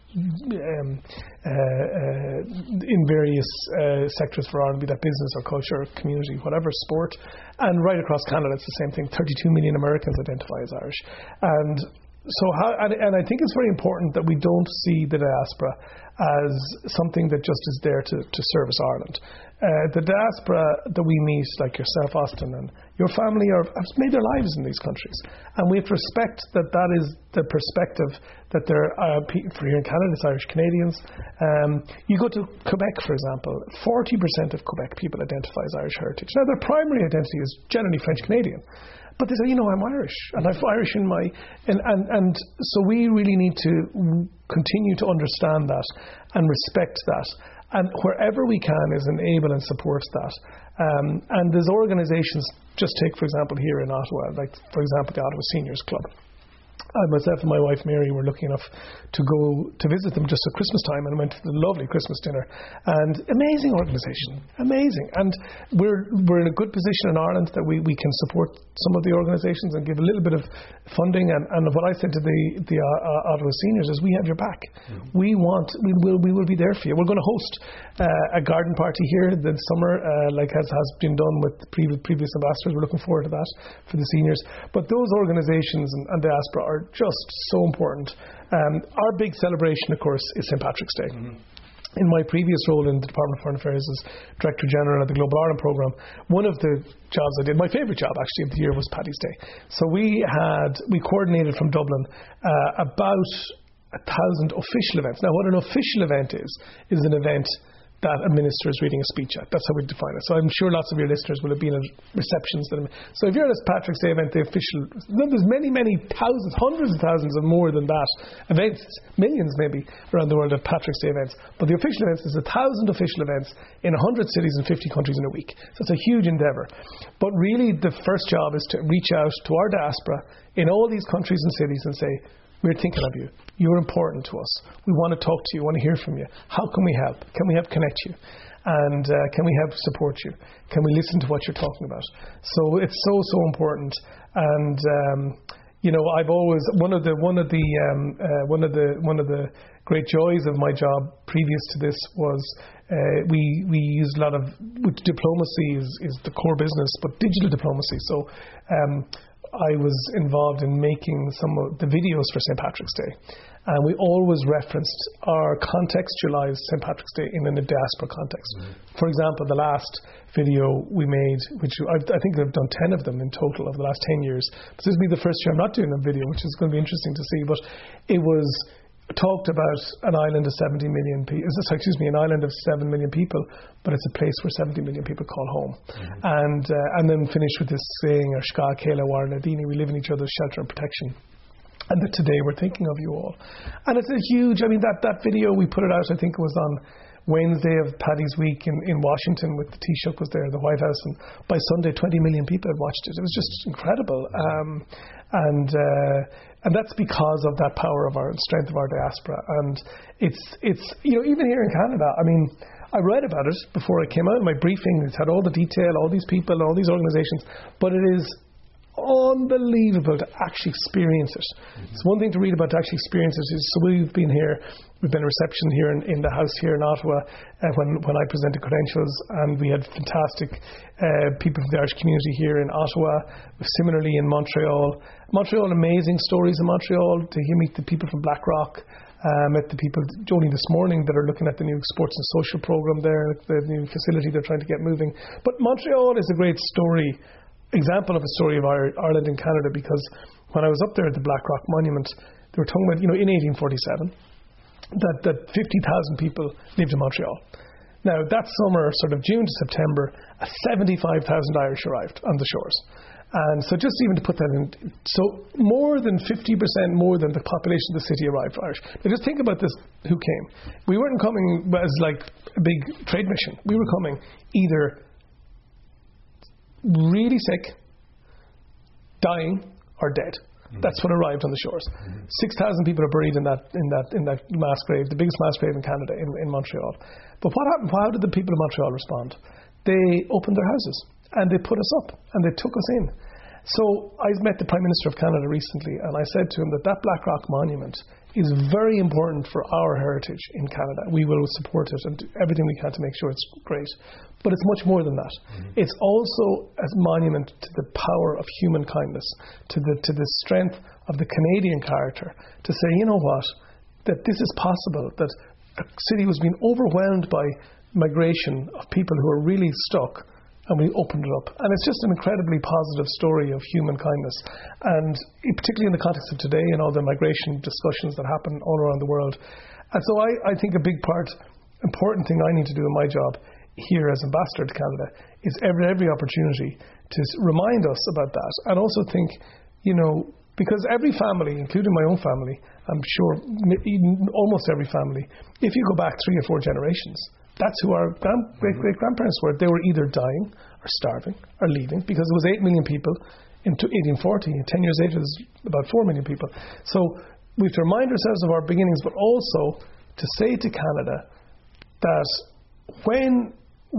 um, uh, uh, in various uh, sectors for Ireland, be that business or culture, or community, whatever, sport. And right across Canada, it's the same thing. thirty-two million Americans identify as Irish. And so, how, and, and I think it's very important that we don't see the diaspora as something that just is there to, to service Ireland. Uh, the diaspora that we meet, like yourself, Austin, and your family, are, have made their lives in these countries. And we have to respect that that is the perspective that there are, for here in Canada, it's Irish Canadians. Um, you go to Quebec, for example, forty percent of Quebec people identify as Irish heritage. Now, their primary identity is generally French Canadian. But they say, you know, I'm Irish, and I'm Irish in my... And, and, and so we really need to continue to understand that and respect that. And wherever we can is enable and support that. Um, and there's organisations, just take, for example, here in Ottawa, like, for example, the Ottawa Seniors Club. I myself and my wife Mary were lucky enough to go to visit them just at Christmas time, and went to the lovely Christmas dinner. And amazing organisation, amazing. And we're we're in a good position in Ireland that we, we can support some of the organisations and give a little bit of funding. And, and what I said to the the uh, Ottawa Seniors is, we have your back. Mm-hmm. We want we will we will be there for you. We're going to host uh, a garden party here this summer, uh, like has has been done with previous previous ambassadors. We're looking forward to that for the seniors. But those organisations and, and diaspora are just so important. Um, our big celebration, of course, is Saint Patrick's Day. Mm-hmm. In my previous role in the Department of Foreign Affairs as Director General of the Global Ireland Programme, one of the jobs I did, my favourite job actually of the year, was Paddy's Day. So we had, we coordinated from Dublin uh, about a thousand official events. Now, what an official event is, is an event that a minister is reading a speech at. That's how we define it. So I'm sure lots of your listeners will have been at receptions. That so if you're at a Patrick's Day event, the official, there's many, many thousands, hundreds of thousands of more than that events, millions maybe, around the world of Patrick's Day events. But the official events, there's a thousand official events in one hundred cities and fifty countries in a week. So it's a huge endeavour. But really the first job is to reach out to our diaspora in all these countries and cities and say, we're thinking of you. You're important to us. We want to talk to you. We want to hear from you. How can we help? Can we help connect you? And uh, can we help support you? Can we listen to what you're talking about? So it's so, so important. And um, you know, I've always one of the one of the um, uh, one of the one of the great joys of my job previous to this was uh, we we used a lot of diplomacy is, is the core business, but digital diplomacy. So. Um, I was involved in making some of the videos for Saint Patrick's Day, and we always referenced or contextualized Saint Patrick's Day in a diaspora context. Mm-hmm. For example, the last video we made, which I've, I think I've done ten of them in total over the last ten years. This will be the first year I'm not doing a video, which is going to be interesting to see, but it was talked about an island of seventy million people, excuse me, an island of seven million people, but it's a place where seventy million people call home. Mm-hmm. And uh, and then finish with this saying, Shka Kela Warnadini, we live in each other's shelter and protection. And that today we're thinking of you all. And it's a huge, I mean, that, that video, we put it out, I think it was on Wednesday of Paddy's Week in, in Washington, with the Taoiseach was there, the White House, and by Sunday twenty million people had watched it. It was just incredible. Um, and uh, and that's because of that power of our strength of our diaspora. And it's it's you know, even here in Canada, I mean, I read about it before I came out in my briefing. It's had all the detail, all these people, all these organisations, but it is unbelievable to actually experience it. Mm-hmm. It's one thing to read about, to actually experience it. So we've been here, we've been a reception here in, in the house here in Ottawa uh, when, when I presented credentials, and we had fantastic uh, people from the Irish community here in Ottawa, similarly in Montreal. Montreal, amazing stories in Montreal, to hear meet the people from Blackrock. Uh, met the people only this morning that are looking at the new sports and social program there, the new facility they're trying to get moving. But Montreal is a great story, example of a story of Ireland and Canada, because when I was up there at the Blackrock Monument, they were talking about, you know, in eighteen forty-seven, that, that fifty thousand people lived in Montreal. Now, that summer, sort of June to September, seventy-five thousand Irish arrived on the shores. And so just even to put that in, so more than fifty percent more than the population of the city arrived for Irish. Now just think about this, who came. We weren't coming as like a big trade mission. We were coming either really sick, dying, or dead. Mm-hmm. That's what arrived on the shores. Mm-hmm. six thousand people are buried in that in that in that mass grave, the biggest mass grave in Canada, in, in Montreal. But what happened? How did the people of Montreal respond? They opened their houses and they put us up and they took us in. So I met the Prime Minister of Canada recently, and I said to him that that Black Rock Monument is very important for our heritage in Canada. We will support it and do everything we can to make sure it's great. But it's much more than that. Mm-hmm. It's also a monument to the power of human kindness, to the to the strength of the Canadian character, to say, you know what, that this is possible, that a city was being overwhelmed by migration of people who are really stuck, and we opened it up. And it's just an incredibly positive story of human kindness. And particularly in the context of today and all the migration discussions that happen all around the world. And so I, I think a big part, important thing I need to do in my job here as ambassador to Canada is every, every opportunity to remind us about that. And also think, you know, because every family, including my own family, I'm sure almost every family, if you go back three or four generations, that's who our grand, great great grandparents were. They were either dying or starving or leaving, because there was eight million people in eighteen forty, and ten years later there's about four million people. So we have to remind ourselves of our beginnings, but also to say to Canada that when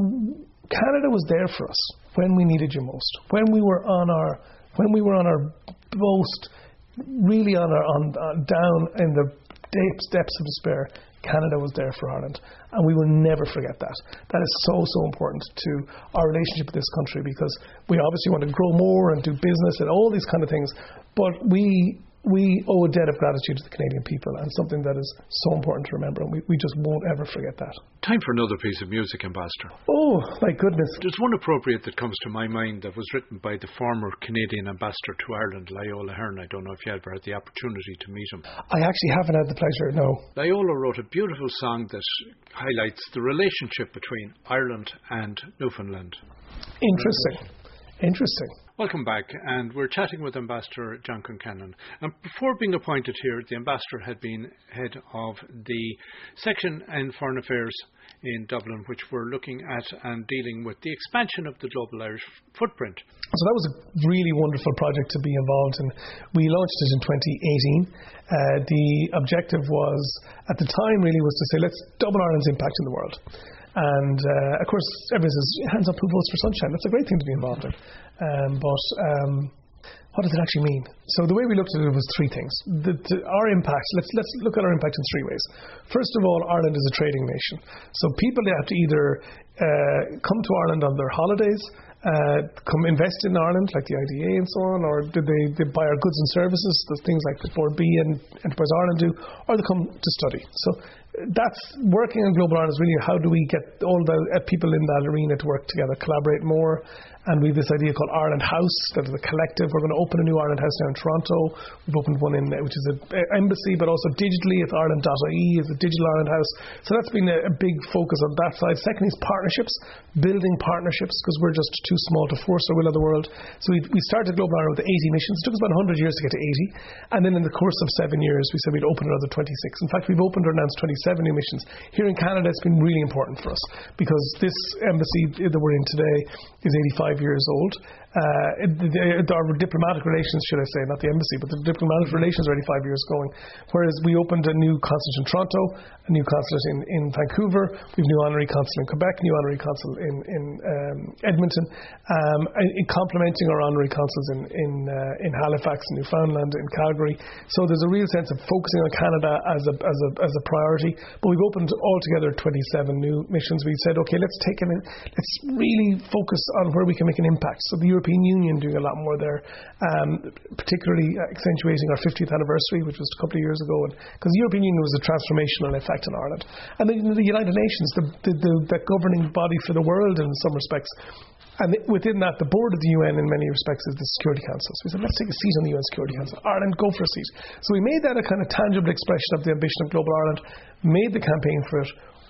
Canada was there for us, when we needed you most, when we were on our when we were on our most, really on our on, on down in the depths depths of despair, Canada was there for Ireland, and we will never forget that. That is so, so important to our relationship with this country, because we obviously want to grow more and do business and all these kind of things, but we we owe a debt of gratitude to the Canadian people, and something that is so important to remember, and we, we just won't ever forget that. Time for another piece of music, Ambassador. Oh, my goodness. There's one appropriate that comes to my mind that was written by the former Canadian ambassador to Ireland, Loyola Hearn. I don't know if you ever had the opportunity to meet him. I actually haven't had the pleasure, no. Loyola wrote a beautiful song that highlights the relationship between Ireland and Newfoundland. Interesting. Interesting. Welcome back, and we're chatting with Ambassador John Concannon. And before being appointed here, the Ambassador had been head of the section in Foreign Affairs in Dublin, which were looking at and dealing with the expansion of the Global Irish Footprint. So that was a really wonderful project to be involved in. We launched it in twenty eighteen. Uh, the objective was, at the time really, was to say, let's double Ireland's impact in the world. And uh, of course, everyone says, hands up, who votes for sunshine? That's a great thing to be involved in. Um, but um, what does it actually mean? So the way we looked at it was three things. The, the, our impact, let's let's look at our impact in three ways. First of all, Ireland is a trading nation. So people, they have to either uh, come to Ireland on their holidays, uh, come invest in Ireland, like the I D A and so on, or do they, they buy our goods and services, the things like the Ford B and Enterprise Ireland do, or they come to study. So that's working in Global Ireland is really how do we get all the uh, people in that arena to work together, collaborate more. And we have this idea called Ireland House, that is a collective. We're going to open a new Ireland House now in Toronto. We've opened one in, which is an embassy, but also digitally. It's Ireland dot I E, it's a digital Ireland House. So that's been a, a big focus on that side. Second is partnerships, building partnerships, because we're just too small to force our will of the world. So we, we started Global Ireland with eighty missions. It took us about one hundred years to get to eighty. And then in the course of seven years, we said we'd open another twenty-six. In fact, we've opened or announced twenty-seven new missions. Here in Canada, it's been really important for us, because this embassy that we're in today is eighty-five years old. Uh, it, our diplomatic relations, should I say, not the embassy, but the diplomatic relations are eighty-five years going. Whereas we opened a new consulate in Toronto, a new consulate in, in Vancouver, we have a new honorary consul in Quebec, new honorary consul in, in um, Edmonton, um, in complementing our honorary consuls in in, uh, in Halifax, Newfoundland, in Calgary. So there's a real sense of focusing on Canada as a as a as a priority. But we've opened altogether twenty-seven new missions. We said, okay, let's take an, let's really focus on where we can make an impact. So the European Union doing a lot more there, um, particularly accentuating our fiftieth anniversary, which was a couple of years ago, because the European Union was a transformational effect in Ireland. And the, the United Nations, the, the, the, the governing body for the world in some respects. And within that, the board of the U N in many respects is the Security Council. So we said, let's take a seat on the U N Security Council. Ireland, go for a seat. So we made that a kind of tangible expression of the ambition of Global Ireland, made the campaign for it,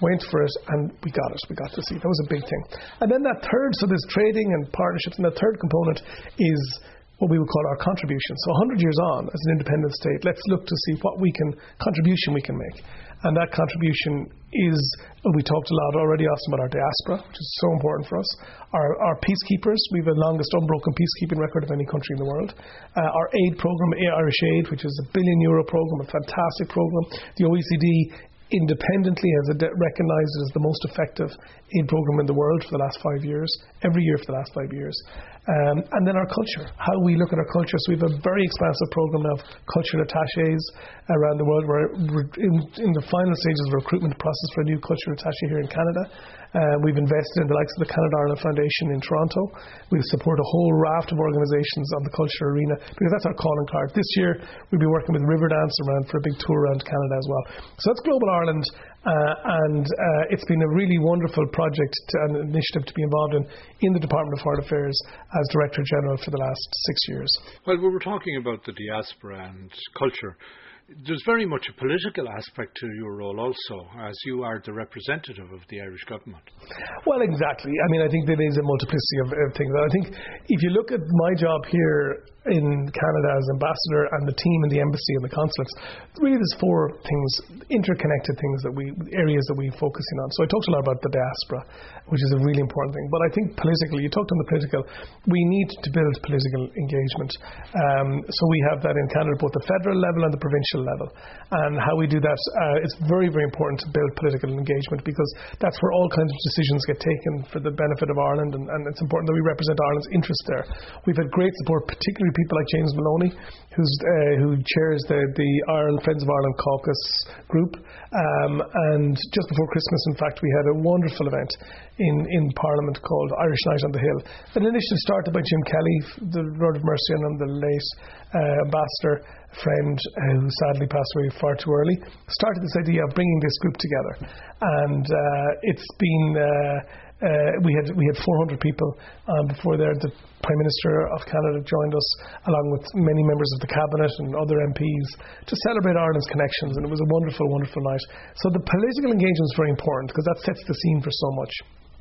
went for it, and we got it. We got to see. That was a big thing. And then that third, so there's trading and partnerships, and the third component is what we would call our contribution. So one hundred years on as an independent state, let's look to see what we can, contribution we can make. And that contribution is, we talked a lot already, Austin, about our diaspora, which is so important for us. Our, our peacekeepers, we have the longest unbroken peacekeeping record of any country in the world. Uh, our aid program, Irish Aid, which is a billion euro program, a fantastic program. The O E C D independently has recognised it as the most effective aid program in the world for the last five years, every year for the last five years. Um, and then our culture, how we look at our culture. So we have a very expansive program of cultural attaches around the world. We're in, in the final stages of the recruitment process for a new cultural attache here in Canada. Uh, we've invested in the likes of the Canada Ireland Foundation in Toronto. We support a whole raft of organisations on the culture arena because that's our calling card. This year we'll be working with Riverdance around for a big tour around Canada as well. So that's Global Ireland, uh, and uh, it's been a really wonderful project to, and initiative to be involved in in the Department of Foreign Affairs as Director General for the last six years. Well, we were talking about the diaspora and culture. There's very much a political aspect to your role also, as you are the representative of the Irish government. Well, exactly. I mean, I think there is a multiplicity of, of things. I think if you look at my job here in Canada as ambassador and the team in the embassy and the consulates, really there's four things, interconnected things that we, areas that we're focusing on. So I talked a lot about the diaspora, which is a really important thing. But I think politically, you talked on the political, we need to build political engagement. Um, so we have that in Canada, both the federal level and the provincial level. And how we do that, uh, it's very, very important to build political engagement because that's where all kinds of decisions get taken for the benefit of Ireland, and, and it's important that we represent Ireland's interest there. We've had great support, particularly people like James Maloney, who's, uh, who chairs the, the Ireland Friends of Ireland Caucus group. Um, and just before Christmas, in fact, we had a wonderful event in, in Parliament called Irish Night on the Hill. An initiative started by Jim Kelly, the Lord of Mercy on him, the late uh, ambassador, friend uh, who sadly passed away far too early, started this idea of bringing this group together. And uh, it's been, uh, uh, we had we had four hundred people um, before there. The Prime Minister of Canada joined us, along with many members of the Cabinet and other M Ps, to celebrate Ireland's connections, and it was a wonderful, wonderful night. So the political engagement is very important because that sets the scene for so much.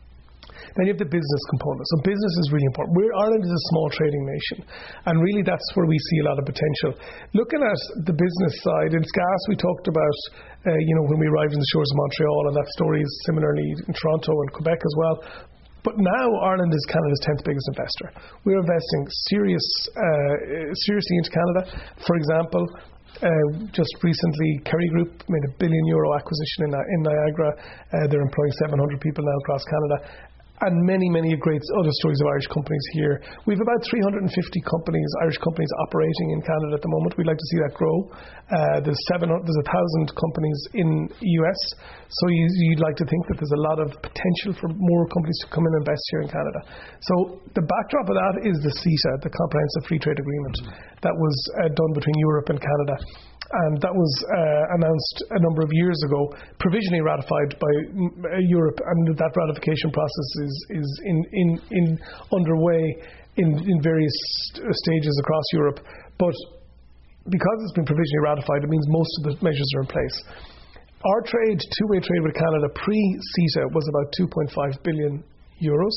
Then you have the business component. So business is really important. We're, Ireland is a small trading nation, and really that's where we see a lot of potential. Looking at the business side, in gas we talked about, uh, you know, when we arrived in the shores of Montreal, and that story is similarly in Toronto and Quebec as well. But now Ireland is Canada's tenth biggest investor. We're investing serious, uh, seriously into Canada. For example, Uh, just recently, Kerry Group made a billion euro acquisition in, in Niagara. Uh, they're employing seven hundred people now across Canada. And many, many great other stories of Irish companies here. We have about three hundred fifty companies, Irish companies operating in Canada at the moment. We'd like to see that grow. Uh, there's seven, there's a thousand companies in the U S. So you, you'd like to think that there's a lot of potential for more companies to come and invest here in Canada. So the backdrop of that is the CETA, the Comprehensive Free Trade Agreement, that was uh, done between Europe and Canada. And that was uh, announced a number of years ago, provisionally ratified by uh, Europe, and that ratification process is, is in, in, in underway in, in various st- stages across Europe. But because it's been provisionally ratified, it means most of the measures are in place. Our trade, two-way trade with Canada pre-CETA was about two point five billion euros.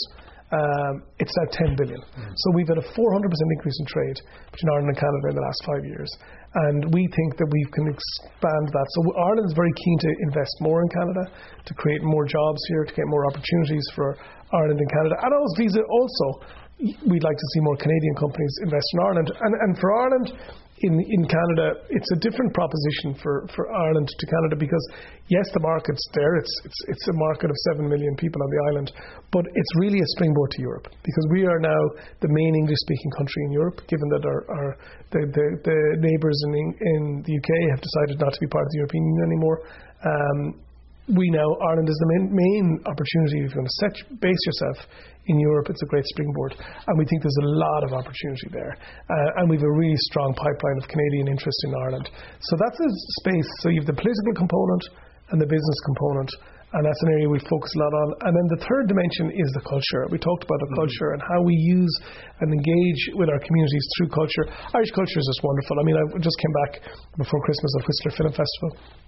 Um, it's now ten billion. Mm. So we've had a four hundred percent increase in trade between Ireland and Canada in the last five years. And we think that we can expand that. So Ireland is very keen to invest more in Canada, to create more jobs here, to get more opportunities for Ireland and Canada. And also, also we'd like to see more Canadian companies invest in Ireland. And, and for Ireland, in in Canada, it's a different proposition for, for Ireland to Canada because, yes, the market's there. It's, it's it's a market of seven million people on the island, but it's really a springboard to Europe because we are now the main English-speaking country in Europe, given that our, our the, the, the neighbours in, in the U K have decided not to be part of the European Union anymore. Um, we now, Ireland is the main, main opportunity. If you're going to set, base yourself in Europe, it's a great springboard. And we think there's a lot of opportunity there. Uh, and we have a really strong pipeline of Canadian interest in Ireland. So that's a space. So you have the political component and the business component. And that's an area we focus a lot on. And then the third dimension is the culture. We talked about the mm-hmm. culture and how we use and engage with our communities through culture. Irish culture is just wonderful. I mean, I just came back before Christmas at Whistler Film Festival.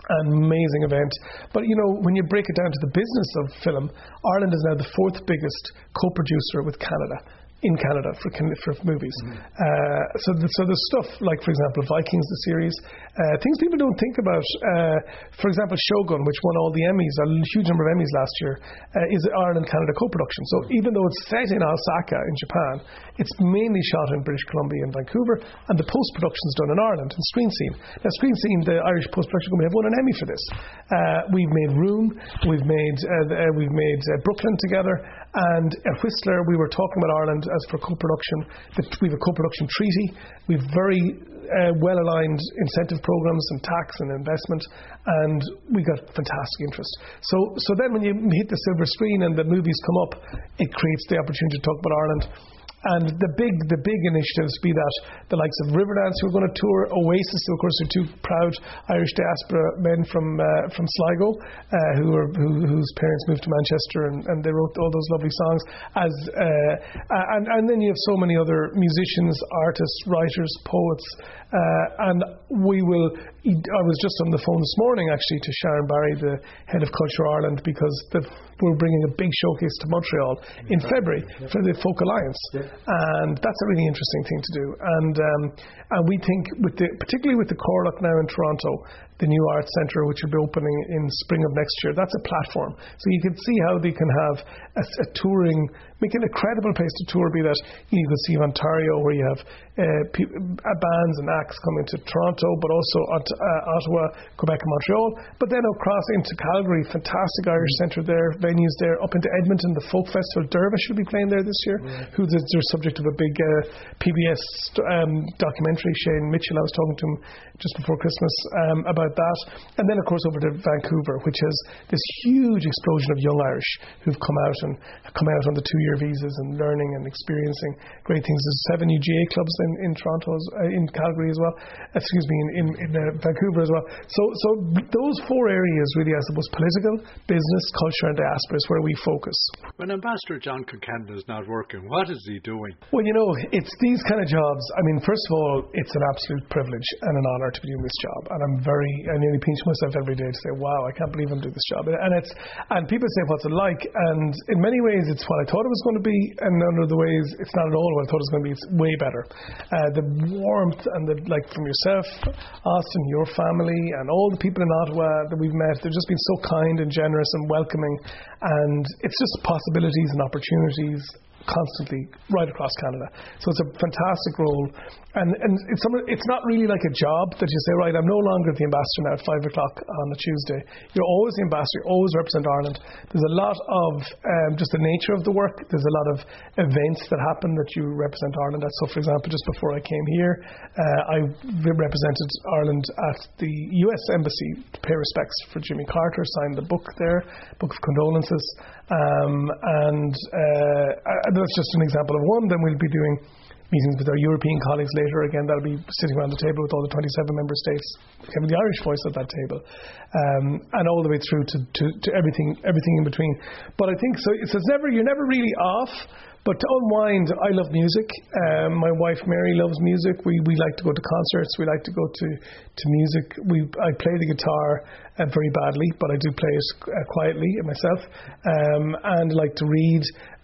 An amazing event. But, you know, when you break it down to the business of film, Ireland is now the fourth biggest co-producer with Canada. In Canada for for movies. Mm-hmm. Uh, so, the, so the stuff like, for example, Vikings, the series, uh, things people don't think about. Uh, for example, Shogun, which won all the Emmys, a huge number of Emmys last year, uh, is Ireland-Canada co-production. So even though it's set in Osaka in Japan, it's mainly shot in British Columbia and Vancouver, and the post-production is done in Ireland, in Screen Scene. Now, Screen Scene, the Irish post-production company, have won an Emmy for this. Uh, we've made Room, we've made uh, uh, we've made uh, Brooklyn together, and at Whistler, we were talking about Ireland as for co-production. We have a co-production treaty. We have very uh, well-aligned incentive programs and tax and investment, and we got fantastic interest. So, so then when you hit the silver screen and the movies come up, it creates the opportunity to talk about Ireland. And the big the big initiatives, be that the likes of Riverdance, who are going to tour, Oasis, who of course are two proud Irish diaspora men from uh, from Sligo, uh, who are who, whose parents moved to Manchester, and, and they wrote all those lovely songs. As uh, and and then you have so many other musicians, artists, writers, poets, uh, and we will. I was just on the phone this morning actually to Sharon Barry, the head of Culture Ireland, because the, we're bringing a big showcase to Montreal in February for the Folk Alliance, and that's a really interesting thing to do. And um, and we think, with the, particularly with the Corlock now in Toronto, the new Arts Centre, which will be opening in spring of next year, that's a platform. So you can see how they can have a, a touring, make it a credible place to tour, be that you can see Ontario, where you have uh, pe- bands and acts coming to Toronto, but also at, uh, Ottawa, Quebec and Montreal, but then across into Calgary, fantastic Irish Centre there, venues there, up into Edmonton, the Folk Festival, Dervish will be playing there this year, right. Who's the subject of a big uh, P B S um, documentary. Shane Mitchell, I was talking to him just before Christmas um, about that. And then, of course, over to Vancouver, which has this huge explosion of young Irish who've come out and come out on the two-year visas and learning and experiencing great things. There's seven U G A clubs in, in Toronto, uh, in Calgary as well, excuse me, in, in, in uh, Vancouver as well. So, so those four areas really, I suppose, political, business, culture and diaspora is where we focus. When Ambassador John Concannon is not working, what is he doing? Well, you know, it's these kind of jobs. I mean, first of all, it's an absolute privilege and an honour to be doing this job. And I'm very, I nearly pinch myself every day to say, wow, I can't believe I'm doing this job. And it's, and people say, what's it like? And in many ways, it's what I thought it was going to be. And in other ways, it's not at all what I thought it was going to be. It's way better. Uh, the warmth and the, like from yourself, Austin, your family, and all the people in Ottawa that we've met, they've just been so kind and generous and welcoming. And it's just possibilities and opportunities constantly right across Canada. So it's a fantastic role. And and it's some, it's not really like a job that you say, right, I'm no longer the ambassador now at five o'clock on a Tuesday. You're always the ambassador, you always represent Ireland. There's a lot of um, just the nature of the work. There's a lot of events that happen that you represent Ireland at. So, for example, just before I came here, uh, I represented Ireland at the U S Embassy to pay respects for Jimmy Carter, signed the book there, Book of Condolences. Um, and uh, that's just an example of one. Then we'll be doing meetings with our European colleagues later. Again, that'll be sitting around the table with all the twenty-seven member states, having the Irish voice at that table, um, and all the way through to, to, to everything everything in between. But I think so. It's, it's never you're never really off. But to unwind, I love music. Um, my wife Mary loves music. We we like to go to concerts. We like to go to, to music. We I play the guitar uh, very badly, but I do play it uh, quietly myself. Um, and like to read.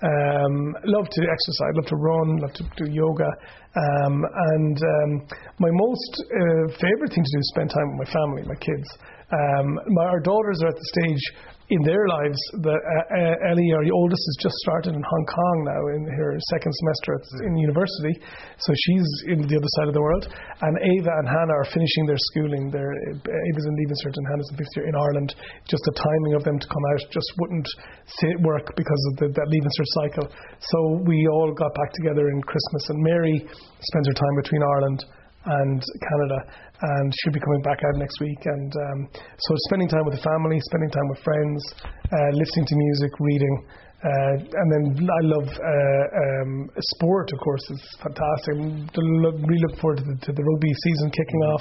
Um, love to exercise. Love to run. Love to do yoga. Um, and um, my most uh, favorite thing to do is spend time with my family, my kids. Um, my, our daughters are at the stage in their lives that uh, uh, Ellie, our oldest, has just started in Hong Kong now in her second semester at, in university, so she's in the other side of the world. And Ava and Hannah are finishing their schooling. They're, Ava's in Leaving Cert and Hannah's in fifth year in Ireland. Just the timing of them to come out just wouldn't sit, work because of the, that Leaving Cert cycle. So we all got back together in Christmas, and Mary spends her time between Ireland and Canada, and she'll be coming back out next week. And um, so spending time with the family, spending time with friends, uh, listening to music, reading, uh, and then I love uh, um, sport, of course. It's fantastic. I really look forward to the, to the rugby season kicking off.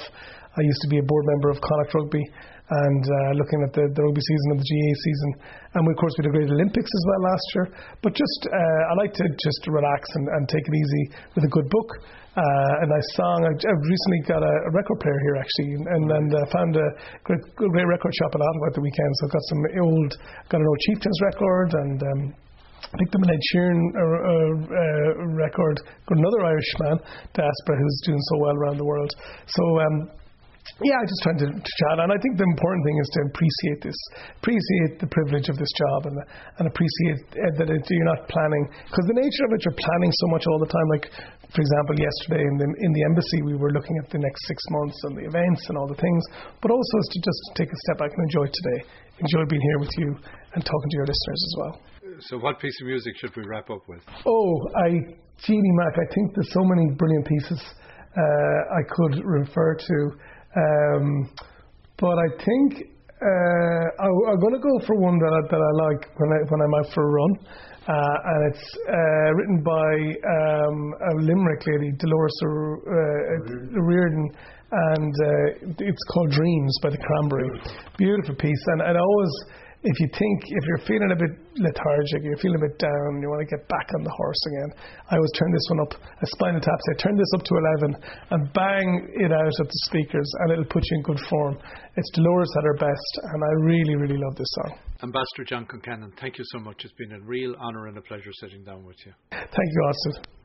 I used to be a board member of Connacht Rugby and uh, looking at the, the rugby season and the G A A season. And we, of course, we had a great Olympics as well last year. But just, uh, I like to just relax and, and take it easy with a good book, uh, a nice song. I, I've recently got a, a record player here, actually, and, and uh, found a great, great record shop in Ottawa at the weekend. So I've got some old, got an old Chieftains record, and um, picked up an Ed Sheeran uh, uh, record. Got another Irishman, Diaspora, who's doing so well around the world. So, um, yeah, I'm just trying to, to chat, and I think the important thing is to appreciate this, appreciate the privilege of this job, and and appreciate uh, that it, you're not planning, because the nature of it, you're planning so much all the time. Like, for example, yesterday in the in the embassy, we were looking at the next six months and the events and all the things, but also is to just take a step back and enjoy today, enjoy being here with you and talking to your listeners as well. So, what piece of music should we wrap up with? Oh, I, Jeannie Mac, I think there's so many brilliant pieces uh, I could refer to. Um, but I think uh, I, I'm going to go for one that I, that I like when I when I'm out for a run, uh, and it's uh, written by um, a Limerick lady, Dolores uh, O'Riordan, and uh, it's called Dreams by the Cranberry. Beautiful piece, and I always. If you think, if you're feeling a bit lethargic, you're feeling a bit down, you want to get back on the horse again, I always turn this one up, a Spinal Tap, say turn this up to eleven and bang it out at the speakers, and it'll put you in good form. It's Dolores at her best, and I really, really love this song. Ambassador John Concannon, thank you so much. It's been a real honour and a pleasure sitting down with you. Thank you, Austin.